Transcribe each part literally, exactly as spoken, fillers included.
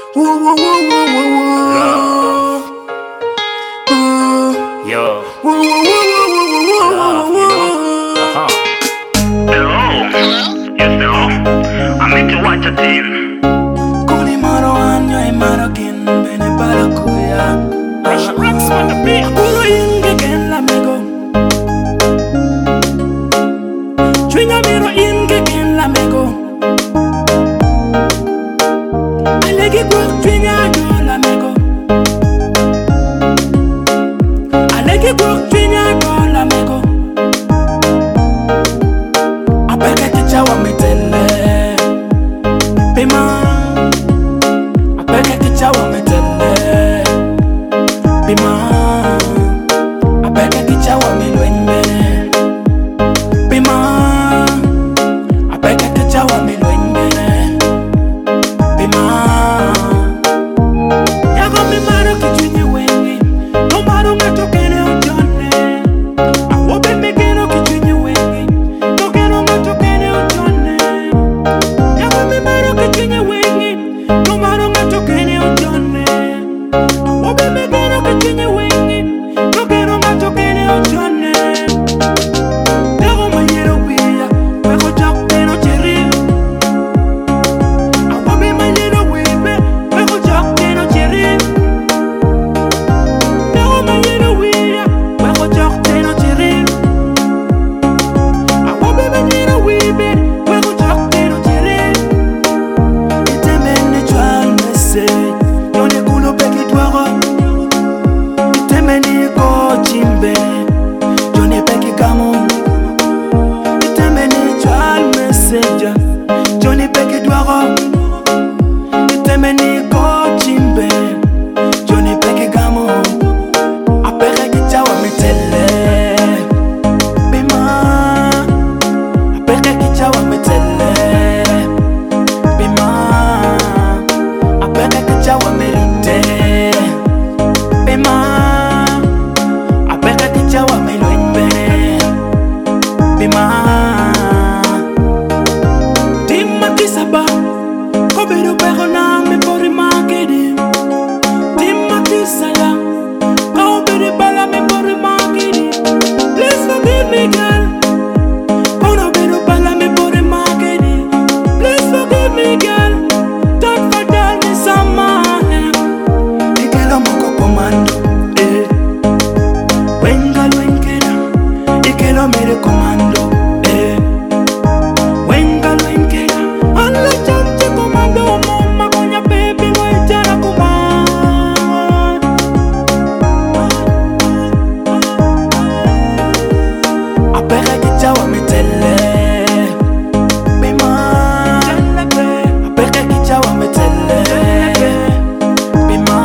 Whoa, whoa, whoa, whoa, whoa, whoa. Yo. Whoa, whoa, whoa, whoa, whoa, Love, whoa, you whoa. know? Uh-huh. Hello? Yes, hello? I'm into watch a T V. Kuli maro anyo e maro kin bene para kuya. Rex on the beat. Ulo inge ken la mego. Chwinga miro inge ken la mego. Alegi kwak chwinga yo la mego. Alegi kwak chwinga yo la mego. Apeke kichawa mitele. Pima. Apeke kichawa mitele. Pima. Apeke kichawa milwenbe. Pima. Apeke kichawa milwenbe. Pima. Yago mi maro kichwinye wengi. No maro ngato kene ojone. Awobe me keno kichwinye wengi. No keno ngato kene ojone. Yago mi maro kichwinye wengi. No maro ngato kene ojone. Awobe me keno kichwinye wengi. No keno ngato kene ojone. Yago mayero wia. Weko chok keno chiri. Awobe mayero wibe. Weko chok keno chiri. Yago mayero wia. Weko chok keno chiri. Awobe mayero wibe. Weko chok keno chiri. Itemene chwal message. Yone kulo peki twaro. Itemene ko chimbe. Yone peki kamo. Itemene chwal message. Yone peki twaro. Itemene ko chimbe. Yone peki kamo. Apeke kichawa mitele. Bima. Apeke kichawa mitele. Bima. Apeke kichawa merite. Bima. Apeke kichawa milwenbe. Bima. Timma kisaba. Koberu pego na me pori makedi. Timma kisaya. Koberu bala me pori makedi. Please forgive me, girl. Kono beru bala me pori makedi. Please forgive me, girl. Don't forget me someone. Ikelo moko komando. Eh. Wenga lwenkena. Ikelo mere komando. Eh. Wenga lwenkena. Alla chanche komando. Mama konya baby ngoitara kuma. Apeke kichawa mitele. Bima. Apeke kichawa mitele. Bima.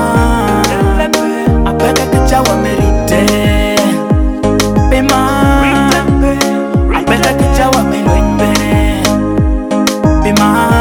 Apeke kichawa merite. Bima. Apeke kichawa milwenbe. Bima.